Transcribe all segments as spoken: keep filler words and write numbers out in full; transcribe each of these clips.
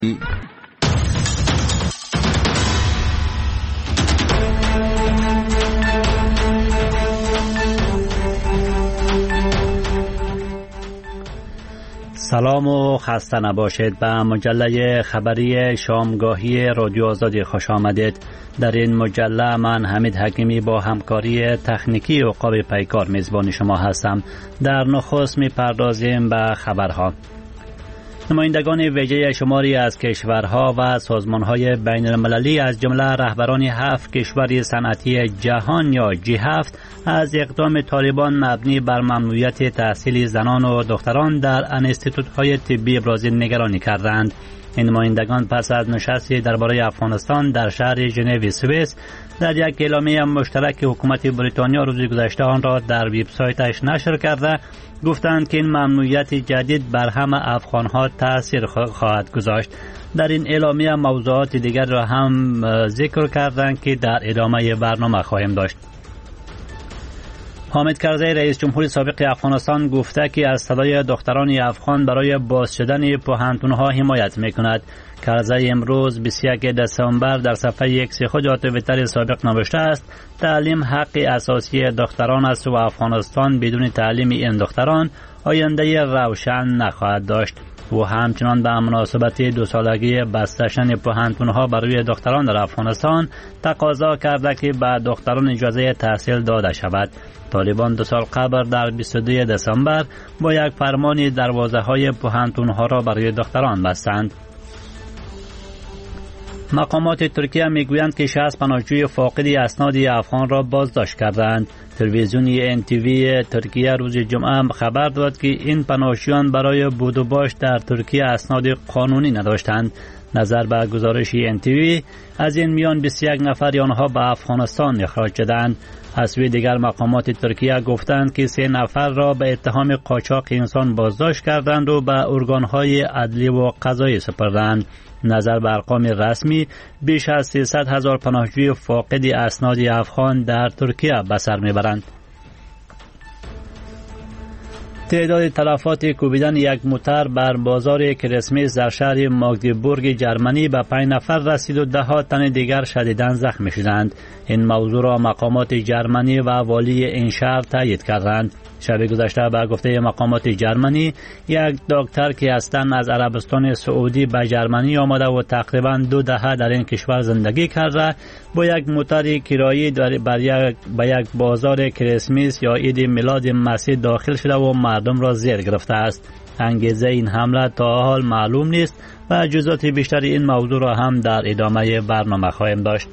سلام و خسته نباشید. به مجله خبری شامگاهی رادیو آزادی خوش آمدید. در این مجله من حمید حکیمی با همکاری تکنیکی عقاب پیکار میزبان شما هستم. در نخست میپردازیم به خبرها. نمایندگان ویژه شماری از کشورها و سازمانهای بین المللی از جمله رهبران هفت کشور صنعتی جهان یا جی هفت از اقدام طالبان مبنی بر ممنوعیت تحصیل زنان و دختران در انستیتوت‌های طبی ابراز نگرانی کردند. این نمایندگان پس از نشستی درباره افغانستان در شهر ژنو سوئیس در یک اعلامیه مشترک حکومت بریتانیا روز گذشته آن را در وبسایتش نشر کرده گفتند که این ممنوعیت جدید بر همه افغانها تاثیر خواهد گذاشت. در این اعلامیه موضوعات دیگر را هم ذکر کردند که در ادامه برنامه خواهیم داشت. حامد کرزی رئیس جمهور سابق افغانستان گفته که از صدای دختران افغان برای باز شدن پوهنتون‌ها حمایت می‌کند. کرزی امروز بیست و یکم دسامبر در صفحه ایکس خود در توییتر سابق نوشته است تعلیم حق اساسی دختران است و افغانستان بدون تعلیم این دختران آینده روشن نخواهد داشت. و همچنان به مناسبت دو سالگی بستشن پوهنتون‌ها برای دختران در افغانستان تقاضا کرده که به دختران اجازه تحصیل داده شود. طالبان دو سال قبل در بیست و دو دسامبر با یک فرمان دروازه‌های پوهنتون‌ها را برای دختران بستند. مقامات ترکیه میگویند که شصت پناهجوی فاقد اسناد افغان را بازداشت کردند. تلویزیون ان تی وی ترکیه روز جمعه خبر داد که این پناهجویان برای بود و باش در ترکیه اسناد قانونی نداشتند. نظر به گزارش ان تی وی از این میان بیست و یک نفر آنها به افغانستان اخراج شدند. از سوی دیگر مقامات ترکیه گفتند که سه نفر را به اتهام قاچاق انسان بازداشت کردند و به ارگانهای عدلی و قضایی سپردند. نظر به ارقام رسمی بیش از سیصد هزار پناهجوی فاقد اسناد افغان در ترکیه به سر میبرند. تعداد تلفات کوبیدن یک موتر بر بازار کریسمس در شهر ماگدبورگ جرمنی به پنج نفر رسید و ده ها تن دیگر شدیداً زخمی شدند. این موضوع را مقامات جرمنی و والی این شهر تایید کردند. شب گذشته به گفته مقامات جرمنی یک دکتر که اصلاً از عربستان سعودی به جرمنی آمده و تقریباً دو دهه در این کشور زندگی کرده با یک موتر کرایی بر یک به یک بازار کریسمس یا عید میلاد مسیح داخل شده و مردم را زیر گرفته است. انگیزه این حمله تا حال معلوم نیست و جزئیات بیشتر این موضوع را هم در ادامه برنامه خواهیم داشت.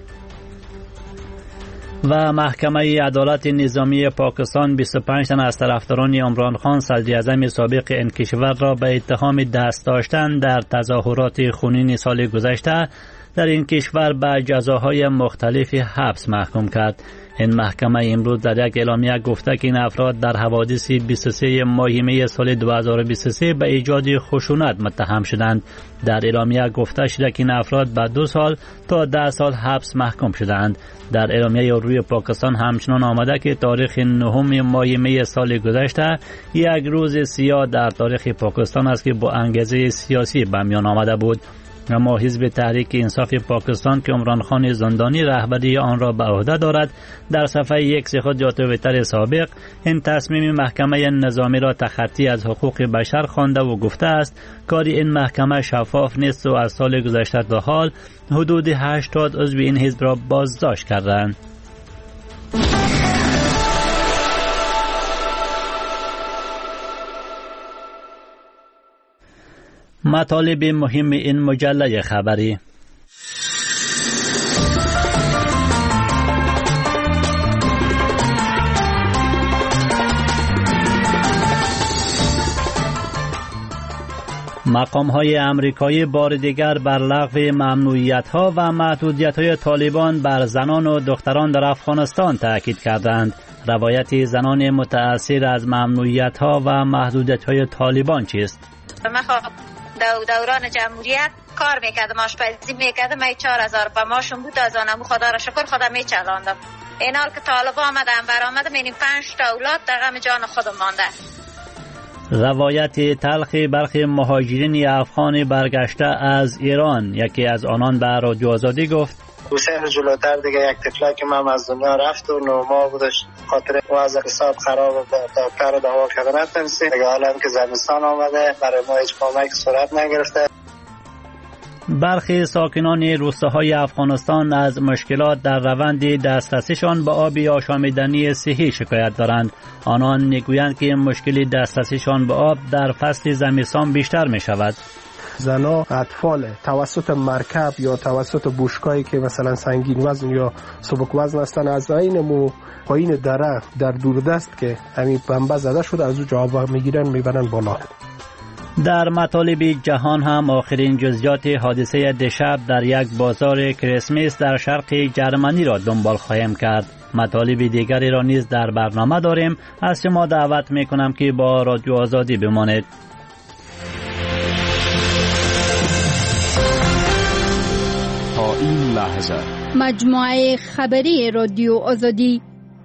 و محکمه عدالت نظامی پاکستان بیست و پنج تن از طرفداران عمران خان صدر اعظم سابق این کشور را به اتهام دست داشتن در تظاهرات خونین سال گذشته در این کشور به جزاهای مختلفی حبس محکوم کرد. این محکمه امروز در یک اعلامیه گفته که این افراد در حوادث بیست و سه ماه می سال دو هزار و بیست و سه به ایجاد خشونت متهم شدند. در اعلامیه گفته شده که این افراد به دو سال تا ده سال حبس محکوم شدند. در اعلامیه روی پاکستان همچنان آمده که تاریخ نهم ماه می سال گذشته یک روز سیاه در تاریخ پاکستان است که با انگیزه سیاسی به میان آمده بود. اما حزب تحریک انصاف پاکستان که عمران خان زندانی رهبری آن را به عهده دارد در صفحه یک خود در توییتر سابق این تصمیم محکمه نظامی را تخطی از حقوق بشر خوانده و گفته است کاری این محکمه شفاف نیست و از سال گذشته تا حال حدود هشتاد عضو این حزب را بازداشت کردند. مطالب مهم این مجله خبری. مقام‌های امریکایی بار دیگر بر لغو ممنوعیت‌ها و محدودیت‌های طالبان بر زنان و دختران در افغانستان تاکید کردند. روایت زنان متأثر از ممنوعیت‌ها و محدودیت‌های طالبان چیست؟ دو دوران جمهوریت کار میکردم، آشپزی میکردم، ای چهار هزار با ماشون بود از آنمو خدا را شکر خدا میچلاندم. این حال که طالب آمدن برآمدم این پنج تا اولاد در غم جان خودم مانده. روایت تلخ برخی مهاجرین افغان برگشته از ایران. یکی از آنان به رادیو آزادی گفت: دو سه روز جلوتر دیگه یک تفلک من از دنیا رفت و نو ما بودش، خاطر وضع حساب خراب و دکتر دوا کردن نتونستی دیگه. حالا که زمستان آمده برای ما هیچ کمک صورت نگرفته. برخی ساکنان روستاهای افغانستان از مشکلات در روند دسترسیشان به آب آشامیدنی صحی شکایت دارند. آنان میگویند که مشکل دسترسیشان به آب در فصل زمستان بیشتر می شود. زنا اطفال توسط مرکب یا توسط بوشکایی که مثلا سنگین وزن یا سبک وزن هستند از این مو پایین دره در دوردست که همین بمبه زده شده از اونجا آب میگیرن میبرن بالا. در مطالب جهان هم آخرین جزئیات حادثه دیشب در یک بازار کریسمس در شرق جرمنی را دنبال خواهیم کرد. مطالب دیگری را نیز در برنامه داریم. از شما دعوت میکنم که با رادیو آزادی بمانید. تا این لحظه مجموعه خبری رادیو آزادی.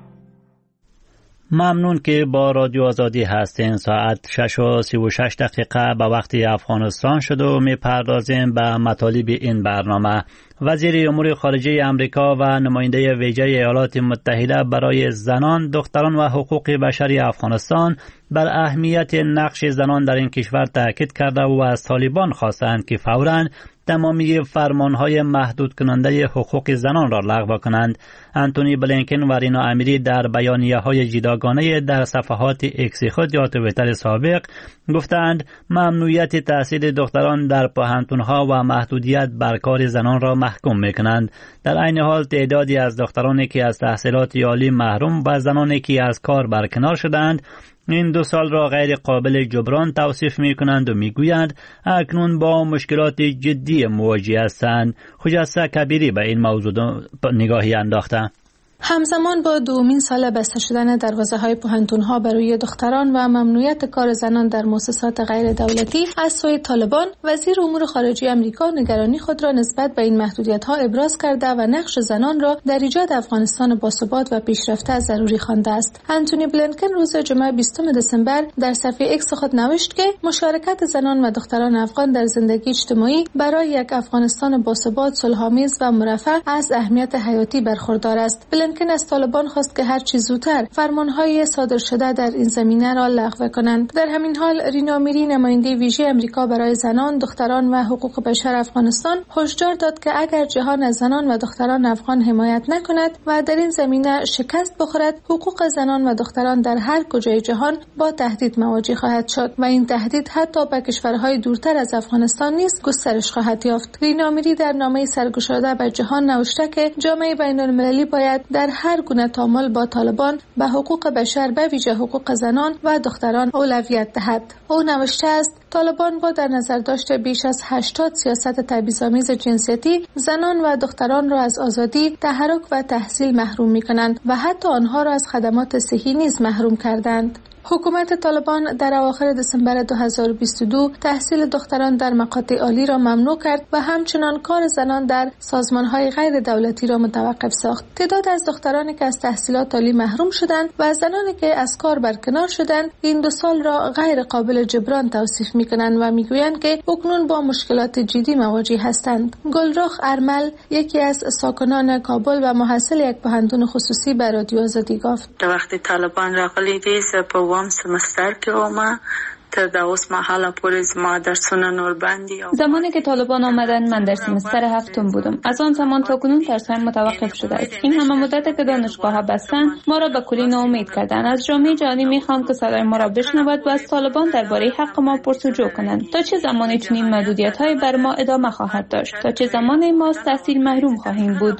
ممنون که با رادیو آزادی هستین. ساعت شش و سی و شش دقیقه به وقت افغانستان شد و می پردازیم به مطالب این برنامه. وزیر امور خارجه امریکا و نماینده ویژه ایالات متحده برای زنان، دختران و حقوق بشری افغانستان بر اهمیت نقش زنان در این کشور تاکید کرده و از طالبان خواستند که فوراً تمامی فرمانهای محدود کننده حقوق زنان را لغو کنند. انتونی بلینکن و رینا امیری در بیانیه‌های جداگانه در صفحات اکس خود یا توییتر سابق گفتند ممنوعیت تحصیل دختران در پوهنتون‌ها و محدودیت بر کار زنان را محکوم می‌کنند. در عین حال تعدادی از دخترانی که از تحصیلات عالی محروم و زنانی که از کار برکنار شدند این دو سال را غیر قابل جبران توصیف می کنند و می گویند اکنون با مشکلات جدی مواجه هستند. خجسته کبیری به این موضوع نگاهی انداخته. همزمان با دومین سال بسته شدن دروازه‌های پوهنتون‌ها برای دختران و ممنوعیت کار زنان در مؤسسات غیر دولتی از سوی طالبان، وزیر امور خارجه آمریکا نگرانی خود را نسبت به این محدودیت‌ها ابراز کرده و نقش زنان را در ایجاد افغانستان باثبات و پیشرفته ضروری خوانده است. انتونی بلینکن روز جمعه بیستم دسامبر در صفحه اکس خود نوشت که مشارکت زنان و دختران افغان در زندگی اجتماعی برای یک افغانستان باثبات، صلح‌آمیز و مرفه از اهمیت حیاتی برخوردار است. بلینکن از طالبان خواست که هر چه زودتر فرمانهای صادر شده در این زمینه را لغو کنند. در همین حال رینا امیری نماینده ویژه آمریکا برای زنان، دختران و حقوق بشر افغانستان هشدار داد که اگر جهان از زنان و دختران افغان حمایت نکند و در این زمینه شکست بخورد، حقوق زنان و دختران در هر کجای جهان با تهدید مواجه خواهد شد و این تهدید حتی به کشورهای دورتر از افغانستان نیز گسترش خواهد یافت. رینا امیری در نامه سرگشاده به جهان نوشته که جامعه بین‌المللی باید در هر گونه تعامل با طالبان به حقوق بشر به ویژه حقوق زنان و دختران اولویت دهد. او نوشته است طالبان با در نظر داشته بیش از هشتاد سیاست تبعیض‌آمیز جنسیتی زنان و دختران را از آزادی، تحرک و تحصیل محروم می‌کنند و حتی آنها را از خدمات صحی نیز محروم کردند. حکومت طالبان در اواخر دسامبر دو هزار و بیست و دو تحصیل دختران در مقاطع عالی را ممنوع کرد و همچنان کار زنان در سازمان‌های غیر دولتی را متوقف ساخت. تعداد از دخترانی که از تحصیلات عالی محروم شدند و زنانی که از کار برکنار شدند این دو سال را غیر قابل جبران توصیف می‌کنند و می‌گویند که اکنون با مشکلات جدی مواجه هستند. گلرخ ارمل یکی از ساکنان کابل و محصل یک پوهنتون خصوصی به رادیو آزادی گفت: وقتی طالبان راغلي دي په وام سمستر کې ومه تر دا اوس مهاله پورې زما درسونه نور باندې. زمانی که طالبان آمدند من در سمستر هفتم بودم. از آن زمان تا کنون درسم متوقف شده است. این همه مدت که دانشگاه بستند ما را به کلی ناامید کردند. از جامعه جهانی میخوام که صدای ما را بشنود و از طالبان درباره حق ما پرسجو کنند. تا چه زمانی چنین محدودیت‌های بر ما ادامه خواهد داشت؟ تا چه زمانی ما از تحصیل محروم خواهیم بود؟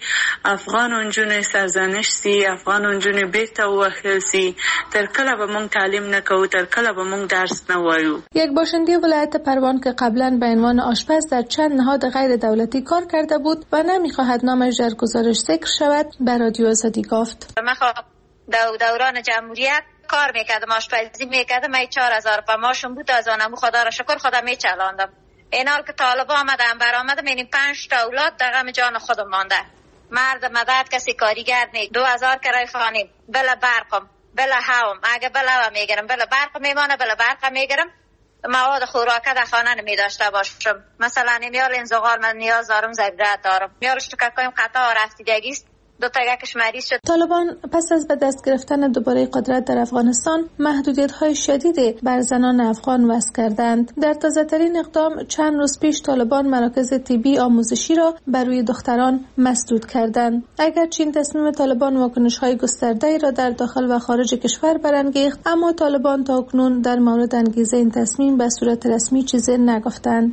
افغان اونجونه سرزنش سی، افغان اونجونه بیرته وهل سی. تر کله به موږ تعلیم نکوو، تر کله به موږ یک باشنده ولایت پروان که قبلا به عنوان آشپز در چند نهاد غیر دولتی کار کرده بود و نمیخواهد نامش در گزارش ذکر شود به رادیو آزادی گفت: من دو دوران جمهوریت کار میکردم، آشپزی میکردم، من چهار هزار روپیه ماشون بود، از آنمو خدا را شکر خدا میچلاندم. این حال که طالب آمدن برآمدم این پنج تا اولاد در غم جان خودم مانده. مرد مدد کسی کاریگر نی، دو هزار کرای خانه بلا برقم بلا هم اگه بلا میگیرم بلا برق میمانه بلا برق میگیرم مواد خوراکه در خانه نمی داشته باشم. مثلا میال این زغال من نیاز دارم ضرورت دارم میارش تو که کنیم قطع رسیدگی است دو تا یکش مریض شد. طالبان پس از به دست گرفتن دوباره قدرت در افغانستان محدودیت‌های شدیدی بر زنان افغان وضع کردند. در تازه‌ترین اقدام چند روز پیش طالبان مراکز طبی آموزشی را بر روی دختران مسدود کردند. اگرچه این تصمیم طالبان واکنش‌های گسترده‌ای را در داخل و خارج کشور برانگیخت، اما طالبان تاکنون در مورد انگیزه این تصمیم به صورت رسمی چیزی نگفتند.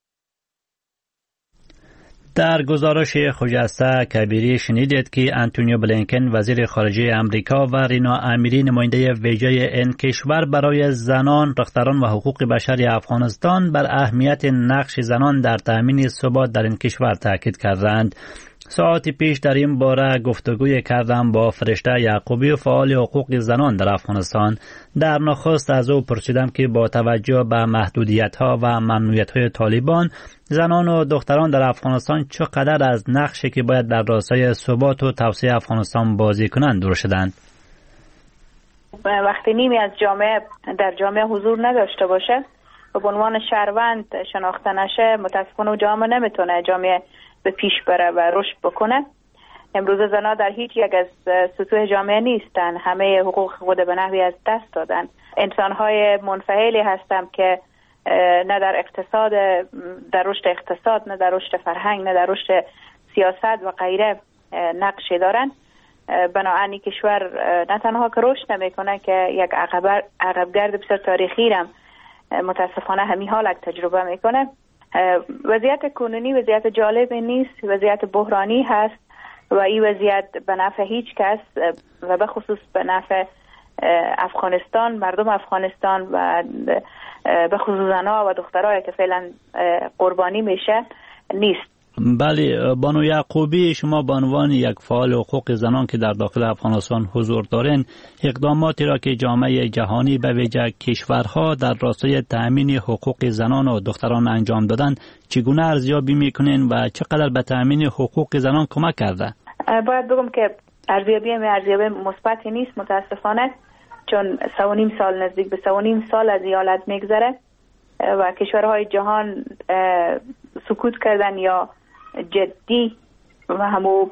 در گزارش خجسته کبیری شنیدید که آنتونیو بلینکن وزیر خارجه امریکا و رینا امیری نماینده ویژه این کشور برای زنان، دختران و حقوق بشری افغانستان بر اهمیت نقش زنان در تامین ثبات در این کشور تاکید کردند. ساعتی پیش در این باره گفتگوی کردم با فرشته یعقوبی فعال حقوق زنان در افغانستان. در نخست از او پرسیدم که با توجه به محدودیت‌ها و ممنوعیت‌های طالبان، زنان و دختران در افغانستان چقدر از نقشی که باید در راستای ثبات و توسعه افغانستان بازی کنند دور شدند. وقتی نیمی از جامعه در جامعه حضور نداشته باشه و به عنوان شهروند شناخته نشه، متاسفانه جامعه نمیتونه جامعه به پیش بره و رشد بکنه. امروز زنان در هیچ یک از سطوح جامعه نیستن، همه حقوق خود به نحوی از دست دادن. انسان‌های منفعلی هستند که نه در اقتصاد، در رشد اقتصاد، نه در رشد فرهنگ، نه در رشد سیاست و غیره نقشی دارن. بنابراین کشور نه تنها که رشد نمیکنه که یک عقبگرد بسیار تاریخی را متاسفانه همین حال تجربه میکنه. وضعیت کنونی وضعیت جالب نیست، وضعیت بحرانی هست و این وضعیت به نفع هیچ کس و به خصوص به نفع افغانستان، مردم افغانستان و به خصوص زنها و دخترایی که فعلا قربانی میشه نیست. بله، بانو یعقوبی، شما به عنوان یک فعال حقوق زنان که در داخل افغانستان حضور دارین، اقداماتی را که جامعه جهانی به ویژه کشورها در راستای تأمین حقوق زنان و دختران انجام دادن چگونه ارزیابی میکنین و چقدر به تأمین حقوق زنان کمک کرده؟ باید بگم که ارزیابی می ارزیابی مثبتی نیست متاسفانه، چون سه و نیم سال نزدیک به سه و نیم سال از این حالت میگذره و کشورهای جهان سکوت کردن یا جدی و همو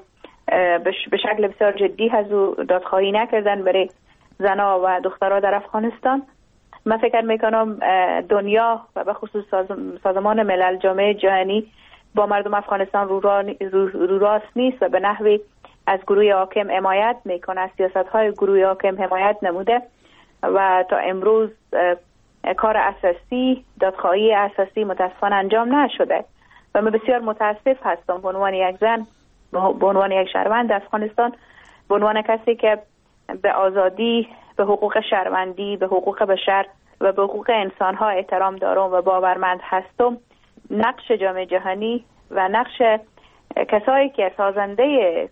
به شکل بسیار جدی هزو دادخواهی نکردن برای زنها و دخترها در افغانستان. من فکر میکنم دنیا و به خصوص سازمان ملل جامعه جهانی با مردم افغانستان رو, را رو, رو راست نیست و به نحوی از گروه حاکم حمایت میکنه، از سیاست های گروه حاکم حمایت نموده و تا امروز کار اساسی، دادخواهی اساسی متاسفانه انجام نشده و من بسیار متاسف هستم به عنوان یک زن، به عنوان یک شهروند افغانستان، به عنوان کسی که به آزادی، به حقوق شهروندی، به حقوق بشر و به حقوق انسان ها احترام دارم و باورمند هستم. نقش جامعه جهانی و نقش کسایی که سازنده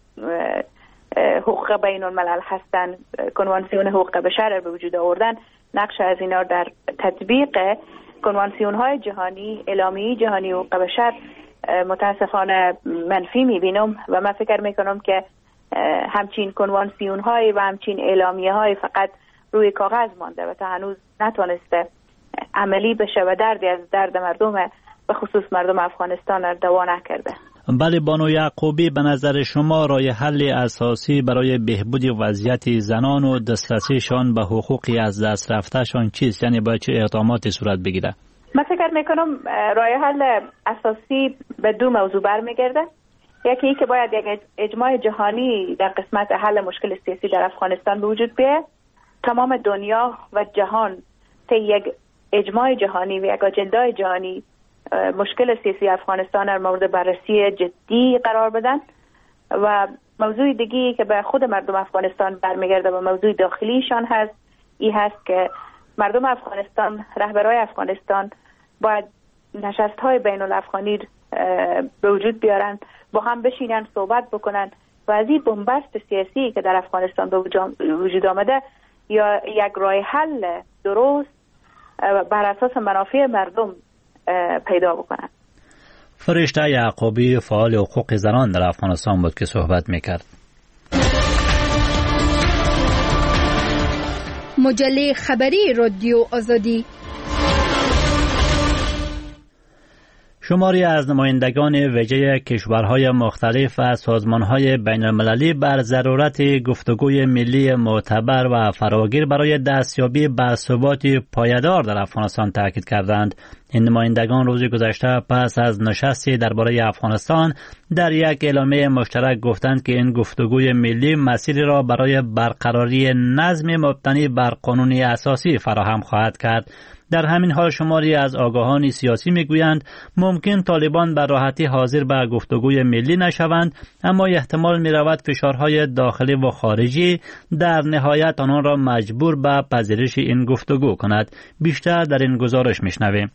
حقوق بین الملل هستند، کنوانسیون حقوق بشر به وجود آوردن، نقش از اینا در تطبیق کنوانسیون های جهانی، اعلامیه جهانی حقوق بشر متاسفانه منفی میبینم و من فکر میکنم که همچین کنوانسیون های و همچین اعلامیه های فقط روی کاغذ مانده و تا هنوز نتونسته عملی بشه و دردی از درد مردم به خصوص مردم افغانستان را دوا نکرده. بله بانو یعقوبی، به نظر شما راه حل اساسی برای بهبود وضعیت زنان و دسترسیشان به حقوقی از دست رفتهشان چیست؟ یعنی باید چه اقداماتی صورت بگیره؟ من فکر میکنم راه حل اساسی به دو موضوع برمیگرده. یکی ای که باید یک اجماع جهانی در قسمت حل مشکل سیاسی در افغانستان به وجود بیاید. تمام دنیا و جهان طی یک اجماع جهانی و یک اجنده جهانی مشکل سیاسی افغانستان را مورد بررسی جدی قرار بدن و موضوع دیگی که به خود مردم افغانستان برمیگرده و موضوع داخلیشان هست، این هست که مردم افغانستان، رهبرای افغانستان باید نشست‌های بین الافغانی به وجود بیارن، با هم بشینن صحبت بکنن و از این بنبست سیاسی که در افغانستان به وجود آمده یا یک راه حل درست بر اساس منافع مردم پیدا بکنن. فرشته یعقوبی فعال حقوق زنان در افغانستان بود که صحبت میکرد. مجله خبری رادیو آزادی. شماری از نمایندگان ویژه کشورهای مختلف و سازمانهای بین المللی بر ضرورت گفتگوی ملی معتبر و فراگیر برای دستیابی به ثبات پایدار در افغانستان تاکید کردند. این نمایندگان روز گذشته پس از نشستی درباره افغانستان در یک اعلامیه مشترک گفتند که این گفتگوی ملی مسیری را برای برقراری نظم مبتنی بر قانون اساسی فراهم خواهد کرد. در همین حال شماری از آگاهان سیاسی میگویند ممکن طالبان به راحتی حاضر به گفتگوی ملی نشوند، اما احتمال میرود فشارهای داخلی و خارجی در نهایت آنان را مجبور به پذیرش این گفتگو کند. بیشتر در این گزارش میشنویم.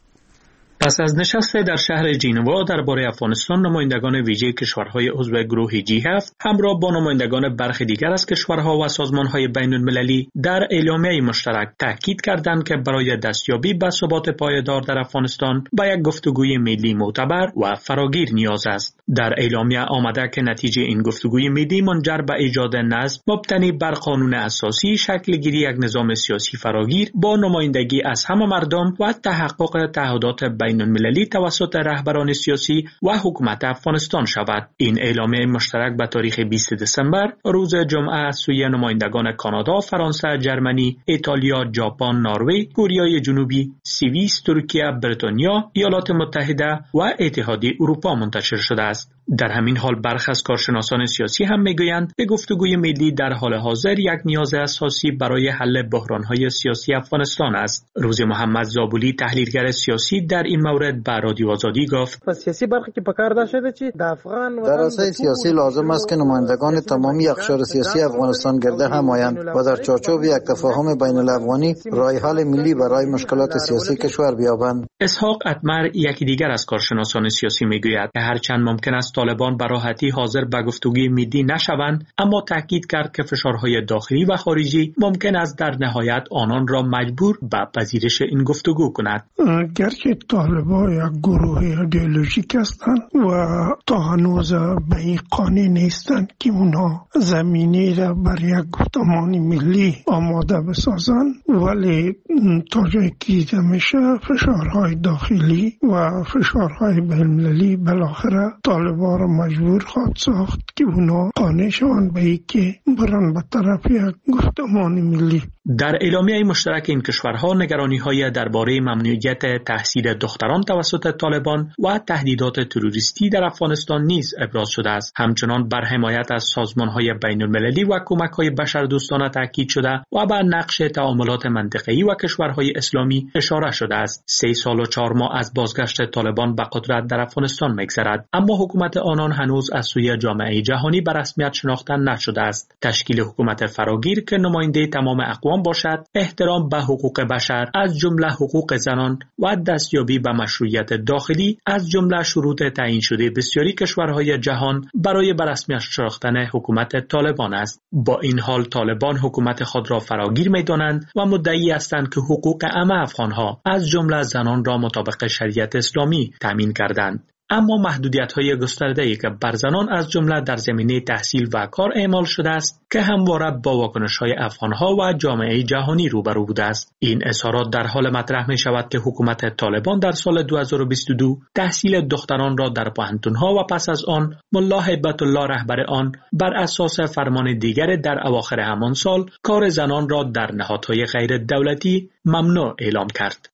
پس از نشست در شهر ژنوا درباره افغانستان، نمایندگان ویژه کشورهای عضو گروه جی هفت همراه با نمایندگان برخی دیگر از کشورها و سازمانهای بین المللی در اعلامیه مشترک تاکید کردند که برای دستیابی به ثبات پایدار در افغانستان به یک گفتگوی ملی معتبر و فراگیر نیاز است. در اعلامیه آمده که نتیجه این گفتگوی ملی منجر به ایجاد نظم مبتنی بر قانون اساسی، شکل گیری یک نظام سیاسی فراگیر با نمایندگی از همه مردم و تحقق تعهدات بین المللی توسط رهبران سیاسی و حکومت افغانستان شود. این اعلامیه مشترک به تاریخ بیست دسامبر روز جمعه از سوی نمایندگان کانادا، فرانسه، جرمنی، ایتالیا، ژاپن، نروژ، کره جنوبی، سوئیس، ترکیه، بریتانیا، ایالات متحده و اتحادیه اروپا منتشر شده است. در همین حال برخی از کارشناسان سیاسی هم میگویند که گفتگوی ملی در حال حاضر یک نیاز اساسی برای حل بحران‌های سیاسی افغانستان است. روز محمد زابولی، تحلیلگر سیاسی، در این مورد به رادیو آزادی گفت: سیاسی برخی که پکار داشته چی در افغان در عرصه سیاسی لازم است که نمایندگان تمامی اقشار سیاسی افغانستان گرده هم آیند و در چارچوب یک تفاهم بین الافغانی راه حل ملی برای مشکلات سیاسی کشور بیابند. اسحاق اتمر، یکی دیگر از کارشناسان سیاسی، میگوید که هرچند ممکن است طالبان به راحتی حاضر به گفتگوی ملی نشوند، اما تاکید کرد که فشارهای داخلی و خارجی ممکن است در نهایت آنان را مجبور به پذیرش این گفتگو کند. گرچه طالبان یک گروه ایدئولوژیک هستند و تا هنوز به این قانع نیستند که اونا زمینه را بر یک گفتمان ملی آماده بسازند، ولی تا جایی که دیده میشه فشارهای داخلی و فشارهای بین‌المللی بالاخره طالبان را مجبور خواهد ساخت که اونا قانع شوند به اینکه برن به طرف یک گفتمان ملی. در اعلامیه مشترک این کشورها نگرانی‌های درباره ممنوعیت تحصیل دختران توسط طالبان و تهدیدات تروریستی در افغانستان نیز ابراز شده است. همچنان بر حمایت از سازمان‌های بین‌المللی و کمک‌های بشردوستانه تاکید شده و بر نقش تعاملات منطقه‌ای و کشورهای اسلامی اشاره شده است. سه سال و چهار ماه از بازگشت طالبان به قدرت در افغانستان می‌گذرد، اما حکومت آنان هنوز از سوی جامعه جهانی به رسمیت شناخته نشده است. تشکیل حکومت فراگیر که نماینده تمام اقوام باشد، احترام به حقوق بشر از جمله حقوق زنان و دستیابی به مشروعیت داخلی از جمله شروط تعیین شده بسیاری کشورهای جهان برای به رسمیت شناختن حکومت طالبان است. با این حال طالبان حکومت خود را فراگیر می‌دانند و مدعی هستند که حقوق همه افغان‌ها از جمله زنان را مطابق شریعت اسلامی تامین کردند. اما محدودیت‌های گسترده‌ای که بر زنان از جمله در زمینه تحصیل و کار اعمال شده است که همواره با واکنش‌های افغان‌ها و جامعه جهانی روبرو بوده است. این اظهارات در حال مطرح می‌شود که حکومت طالبان در سال دو هزار و بیست و دو تحصیل دختران را در پوهنتون‌ها و پس از آن ملا هیبت الله رهبر آن بر اساس فرمان دیگر در اواخر همان سال کار زنان را در نهادهای غیر دولتی ممنوع اعلام کرد.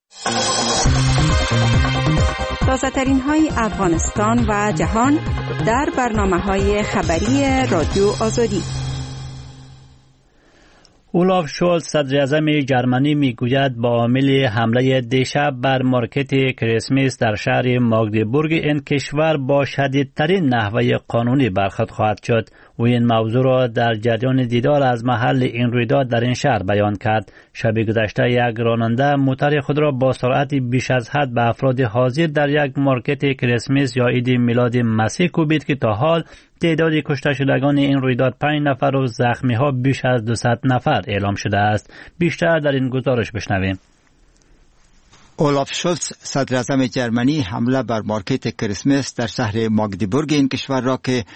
تازه‌ترین های افغانستان و جهان در برنامه‌های خبری رادیو آزادی. اولاف شولز صدر اعظم جرمنی میگوید با عامل حمله دیشب بر مارکت کریسمس در شهر ماگدبورگ این کشور با شدیدترین نحوه قانونی برخورد خواهد شد. او این موضوع را در جریان دیدار از محل این رویداد در این شهر بیان کرد. شب گذشته یک راننده موتر خود را با سرعت بیش از حد به افراد حاضر در یک مارکت کریسمس یا عید میلاد مسیح کوبید که تا حال تعداد کشته شدگان این رویداد پنج نفر و زخمی ها بیش از دویست نفر اعلام شده است. بیشتر در این گزارش بشنویم. اولاف شولز صدر اعظم جرمنی حمله بر مارکت کریسمس در شهر ماگدبورگ این کشور را که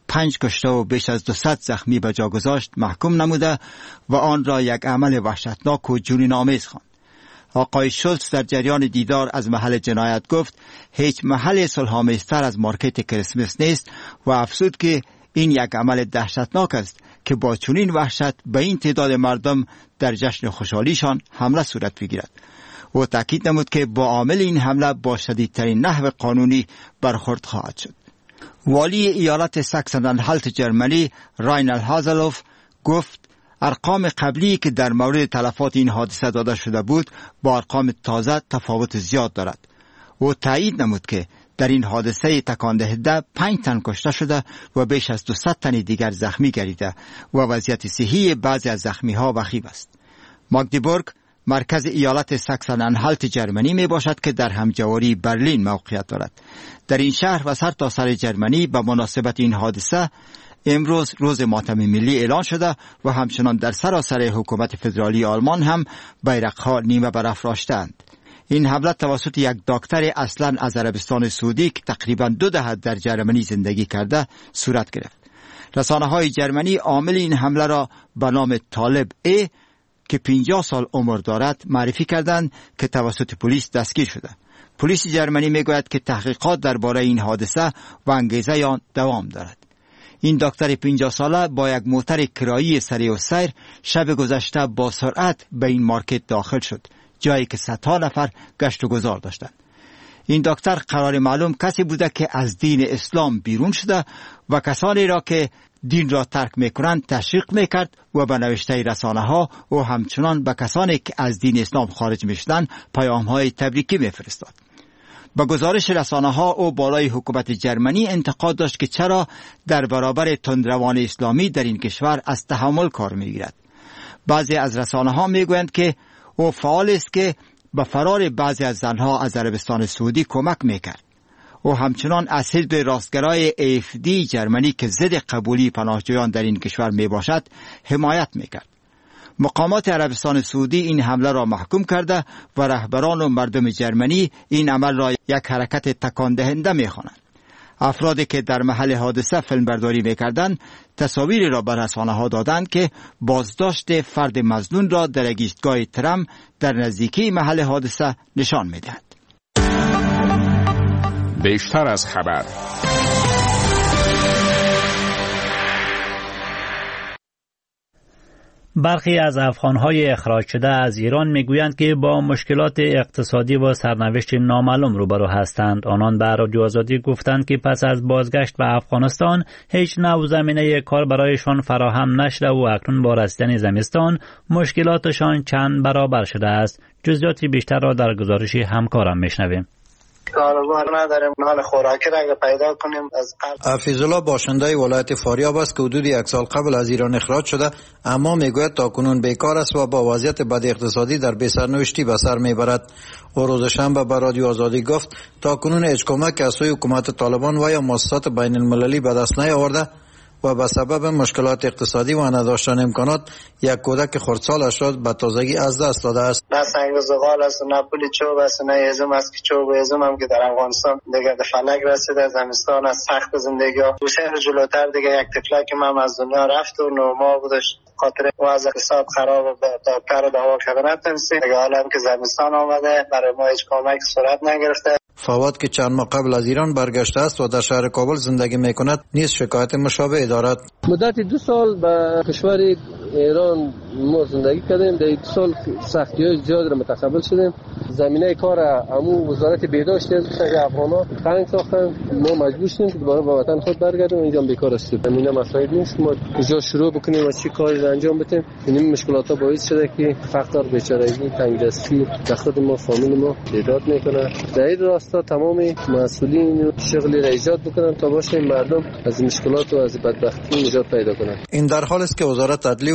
پنج کشته و بیش از دویست زخمی به جا گذاشت محکوم نموده و آن را یک عمل وحشتناک و جنون‌آمیز خواند. آقای شولتز در جریان دیدار از محل جنایت گفت هیچ محل صلح‌آمیزتر از مارکت کریسمس نیست و افزود که این یک عمل دهشتناک است که با چنین وحشت به این تعداد مردم در جشن خوشحالیشان حمله صورت بگیرد. او تاکید نمود که با عامل این حمله با شدیدترین نحو قانونی برخورد خواهد شد. والی ایالت ساکسن آنهالت جرمنی راینل هازلوف گفت ارقام قبلی که در مورد تلفات این حادثه داده شده بود با ارقام تازه تفاوت زیاد دارد. او تایید نمود که در این حادثه تکان دهنده پنج تن کشته شده و بیش از دویست تن دیگر زخمی گردیده و وضعیت صحی بعضی از زخمی ها وخیم است. ماگدبورگ مرکز ایالت ساکسن آنهالت جرمنی می باشد که در همجواری برلین موقعیت دارد. در این شهر و سرتاسر جرمنی به مناسبت این حادثه امروز روز ماتم ملی اعلان شده و همچنان در سراسر حکومت فدرالی آلمان هم بیرق‌ها نیمه برافراشتند. این حمله توسط یک دکتر اصلا از عربستان سعودی که تقریبا دو دهه در جرمنی زندگی کرده صورت گرفت. رسانه‌های جرمنی عامل این حمله را به نام طالب ای که پنجاه سال عمر دارد معرفی کردند که توسط پلیس دستگیر شده. پلیس جرمنی میگوید که تحقیقات درباره این حادثه و انگیزه آن دوام دارد. این دکتر پنجاه ساله با یک موتر کرایی سریع السیر شب گذشته با سرعت به این مارکت داخل شد، جایی که صدها نفر گشت و گذار داشتند. این دکتر قرار معلوم کسی بوده که از دین اسلام بیرون شده و کسانی را که دین را ترک میکنند تشویق میکرد و به نوشته رسانه ها و همچنان به کسانی که از دین اسلام خارج میشدند پیام های تبریکی میفرستاد. با گزارش رسانه ها او بالای حکومت جرمنی انتقاد داشت که چرا در برابر تندروان اسلامی در این کشور از تحمل کار میگیرد. بعضی از رسانه ها میگویند که او فعال است که به فرار بعضی از زنها از عربستان سعودی کمک میکرد. او همچنان از حزب راستگرای ای اف دی جرمنی که ضد قبولی پناهجویان در این کشور میباشد حمایت میکرد. مقامات عربستان سعودی این حمله را محکوم کرده و رهبران و مردم جرمنی این عمل را یک حرکت تکان دهنده میخوانند. افرادی که در محل حادثه فیلمبرداری میکردند تصاویری را به رسانه‌ها دادند که بازداشت فرد مظنون را در یک ایستگاه ترام در نزدیکی محل حادثه نشان میدهد. بیشتر از خبر. برخی از افغان‌های اخراج شده از ایران میگویند که با مشکلات اقتصادی و سرنوشت نامعلوم روبرو هستند. آنان به رادیو آزادی گفتند که پس از بازگشت به افغانستان هیچ نوع زمینه کار برایشان فراهم نشده و اکنون با رسیدن زمستان مشکلاتشان چند برابر شده است. جزئیات بیشتر را در گزارش همکارم میشنویم. کاروبار نداریم، مال خوراکی را اگه پیدا کنیم از قبل. حفیظالله باشنده ولایت فاریاب است که حدود یک سال قبل از ایران اخراج شده، اما میگوید تاکنون بیکار است و با وضعیت بد اقتصادی در بی‌سرنوشتی به سر میبرد. او روز شنبه به رادیو آزادی گفت تاکنون هیچ کمک از سوی حکومت طالبان و یا مؤسسات بین المللی به دست نیاورده و به سبب مشکلات اقتصادی و نداشتن امکانات یک کودک خردسالش را به تازگی از دست داده است. نه سنگ و زغال است، نه پولی چوب است، نه هیزم است که چوب و هیزم هم که در افغانستان دیگه به فلک رسیده. زمستان از سخت زندگی ها دو سه جلوتر دیگه یک تفلک من از دنیا رفت و نو ما بودش خاطر وضع اقتصاد خراب و دکتر دعوا کردن نتونستیم. دیگه حالا هم که زمستان آمده برای ما هیچ کمک صورت نگرفته. فواد که چند ماه قبل از ایران برگشته است و در شهر کابل زندگی میکند نیز شکایت مشابه دارد. مدت دو سال به کشور ایران ما زندگی کردیم. در دو سال سختی‌های زیاد را متقبل شدیم. زمینه کار عمو وزارت بهداشت از افغانا تنگ ساختن، ما مجبور شدیم که دوباره به وطن خود برگردیم. اینجا بیکار هستیم. زمینه مسائل نیست، ما کجا شروع بکنیم و چی کاری انجام بدیم. این مشکلات‌ها باعث شده که فقر، بیچارگی، تنگدستی در خود ما، فامیل ما تعداد میکنه. در این راستا تمام مسئولین شغلی را ایجاد بکنن تا باشه مردم از مشکلات و از بدبختی نجات پیدا کنند. این در حالی است که وزارت عدلیه و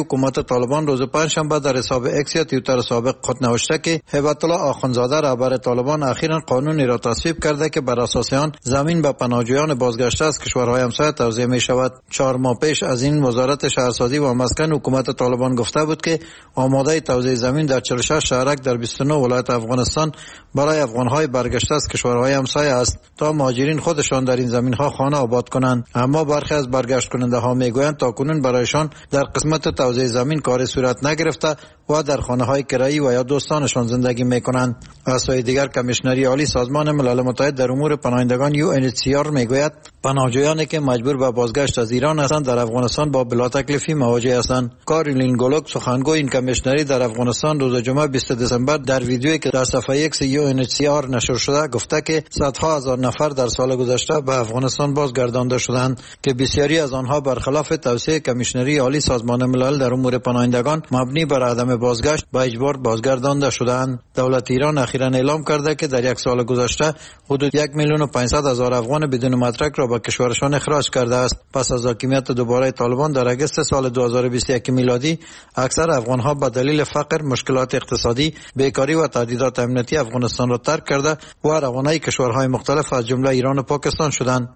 حکومت طالبان روز پنجشنبه در حساب اکس یا توییتر سابق خود نوشته که هیبت الله آخوندزاده رهبر طالبان اخیراً قانونی را تصویب کرده که بر اساس آن زمین به پناهجویان بازگشته از کشورهای همسایه توزیع می شود. چهار ماه پیش از این وزارت شهرسازی و مسکن حکومت طالبان گفته بود که آماده توزیع زمین در چهل و شش شهرک در بیست و نه ولایت افغانستان برای افغانهای برگشته از کشورهای همسایه است تا مهاجرین خودشان در این زمینها خانه آباد کنند. اما برخی از برگشت کننده ها میگویند تاکنون برایشان در قسمت توزیع زمین کاری صورت نگرفته و در خانه های کرایی و یا دوستانشان زندگی میکنند. از سوی دیگر کمیشنری عالی سازمان ملل متحد در امور پناهندگان یو ان اچ سی آر میگوید پناهجویانی که مجبور به بازگشت از ایران هستند در افغانستان با بلا تکلیفی مواجه هستند. کارولین گولوک سخنگوی این کمیشنری در افغانستان روز جمعه بیست دسامبر در ویدیویی که در صفحه ایکس یو ان اچ سی آر نشر شده گفته که صدها هزار نفر در سال گذشته به افغانستان بازگردانده شدند که بسیاری از آنها برخلاف توصیه کمیشنری عالی سازمان ملل در امور پناهندگان مبنی بر عدم بازگشت به اجبار بازگردانده شدند. دولت ایران اخیراً اعلام کرده که در یک سال گذشته حدود یک میلیون و پانصد هزار افغان بدون مدرک را به کشورشان اخراج کرده است. پس از حاکمیت دوباره طالبان در اگست سال دو هزار و بیست و یک میلادی اکثر افغانها به دلیل فقر، مشکلات اقتصادی، بیکاری و تهدیدات امنیتی افغانستان را ترک کرده و روانه کشورهای مختلف از جمله ایران و پاکستان شدند.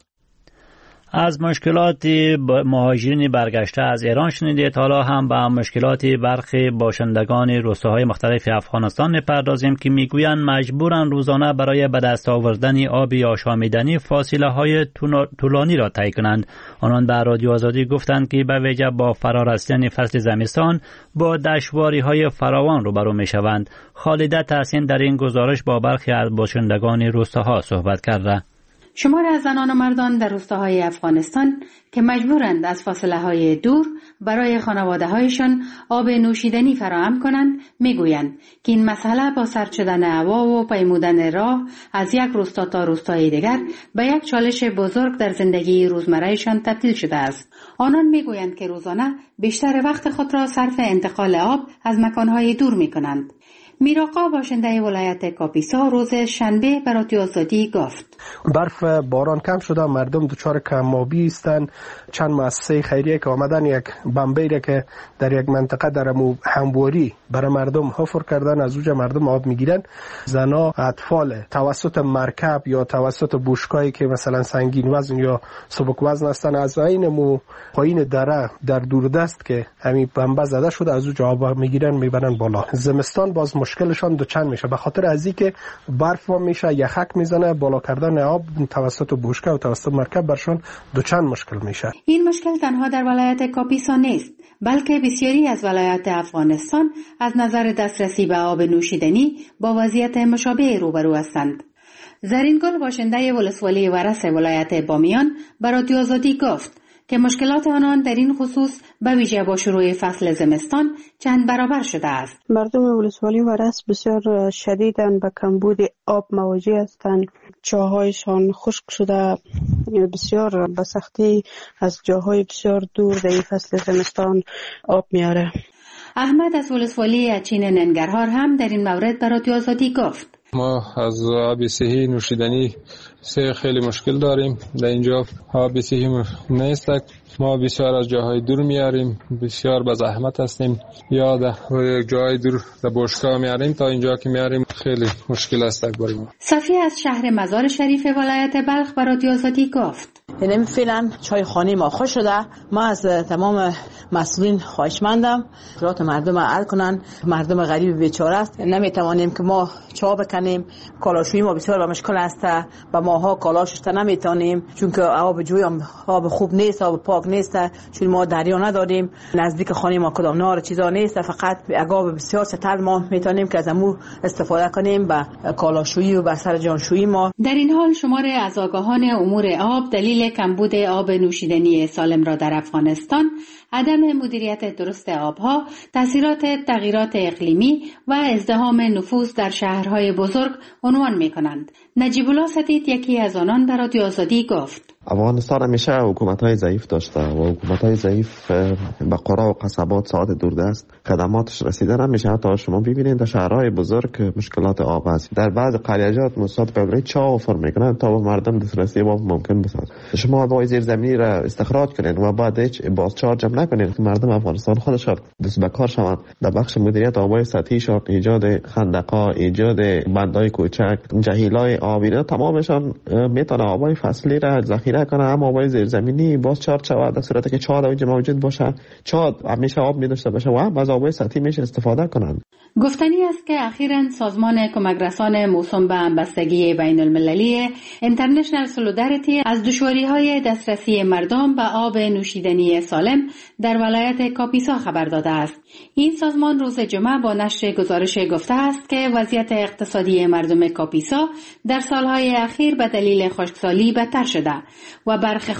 از مشکلات مهاجرین برگشته از ایران شنیدید. حالا هم به مشکلات برخی باشندگان روستاهای مختلف افغانستان می‌پردازیم که میگویند مجبورن روزانه برای به دست آوردن آب آشامیدنی فاصله های طولانی را طی کنند. آنان به رادیو آزادی گفتند که به ویژه با فرارسیدن فصل زمستان با دشواری های فراوان روبرو میشوند. خالده تحسین در این گزارش با برخی از باشندگان روستاها صحبت کرده. شمار از زنان و مردان در روستاهای افغانستان که مجبورند از فاصله های دور برای خانواده هایشان آب نوشیدنی فراهم کنند میگویند که این مسئله با سرد شدن هوا و پیمودن راه از یک روستا تا روستای دیگر به یک چالش بزرگ در زندگی روزمرهشان تبدیل شده است. آنان میگویند که روزانه بیشتر وقت خود را صرف انتقال آب از مکانهای دور میکنند. میراقا باشنده ولایت کاپیسا روز شنبه به رادیو آزادی گفت برف باران کم شده، مردم دچار کم‌آبی هستند. چند مؤسسه خیریه که آمدن یک بمبی که در یک منطقه در همواری برای مردم حفر کردن، از اونجا مردم آب میگیرن. زنا، اطفال توسط مرکب یا توسط بوشکایی که مثلا سنگین وزن یا سبک وزن هستن از این مو پایین دره در دوردست که همین بمب زده شده از اونجا آب میگیرن میبرن بالا. زمستان باز مشکلشان دوچند میشه به خاطر از اینکه برف میشه، یخک میزنه، بالا کردن آب توسط بوشکه و توسط مرکب برشان دوچند مشکل میشه. این مشکل تنها در ولایت کاپیسا نیست، بلکه بسیاری از ولایات افغانستان از نظر دسترسی به آب نوشیدنی با وضعیت مشابه روبرو هستند. زرینگل باشنده ولسوالی ورس ولایت بامیان به رادیو آزادی گفت که مشکلات آنان در این خصوص به ویژه با شروع فصل زمستان چند برابر شده است. مردم ولسوالی ورس بسیار شدیداً به کمبود آب مواجه هستند. چاهایشان خشک شده، بسیار به سختی از جاهای بسیار دور در این فصل زمستان آب میاره. احمد از ولسوالی اچین ننگرهار هم در این مورد به رادیو آزادی گفت ما از آب صحی نوشیدنی سه خیلی مشکل داریم. در اینجا آب صحی نیست. ما بسیار از جاهای دور میاریم، بسیار به زحمت هستیم، یا در جای دور در بشکا میاریم تا اینجا که میاریم خیلی مشکل است برای ما. صفی از شهر مزار شریف ولایت بلخ به رادیو آزادی گفت یعنی فعلا چای خانه ما خوش شده. ما از تمام مسئولین خواهشمندم اطلاعات مردم حل کنن. مردم غریب بیچاره است، نمیتوانیم که ما چا بکنیم. کالاشویی ما بسیار مشکل است، با ماها کالاشش نمیتونیم چون که آب جوی هم آب خوب نیست، آب پاک نیست، چون ما دریا نداریم. نزدیک خانه ما کدام نار چیزا نیست، فقط آب بسیار ستل ما میتونیم که از امو استفاده کنیم با کالاشویی و با سر جانشویی. ما در این حال شمار از آگاهان امور آب دلیل کمبود آب نوشیدنی سالم را در افغانستان، عدم مدیریت درست آبها، تاثیرات تغییرات اقلیمی و ازدحام نفوس در شهرهای بزرگ عنوان می‌کنند. نجیب الله سدید یکی از آنان در رادیو آزادی گفت افغانستان همیشه حکومت‌های ضعیف داشته و حکومت‌های ضعیف به قرا و قصبات ساعت دوردست خدماتش رسیده نمیشه. حتی شما ببینید در شهرهای بزرگ مشکلات آب است. در بعض قریه‌جات مصاد قبلی چا وفر میکنن تا به مردم دسترسی آب ممکن بشه. شما آبای زیرزمینی را استخراج کنین و بعد هیچ بازچارج هم نکنین که مردم افغانستان خودشان دست به کار شوند در بخش مدیریت آبای سطحیشان، ایجاد خندق‌ها، ایجاد بندهای کوچک، جهیلای آبی، تمامشان میتونه آبای فصلی را ذخیره کنه، اما آبای زیرزمینی بازچارج شود در صورتی که چاد اونجا موجود باشه، چاد همیشه آب می داشته باشه و هم از آبای سطحی میشه استفاده کنند. گفتنی است که اخیراً سازمان کمک رسان موسوم به همبستگی بین المللی اینترنشنال سولوداریتی از دشواری‌های دسترسی مردم به آب نوشیدنی سالم در ولایت کاپیسا خبر داده است. این سازمان روز جمعه با نشر گزارش گفته است که وضعیت اقتصادی مردم کاپیسا در سالهای اخیر به دلیل خشکسالی بدتر شده و برخی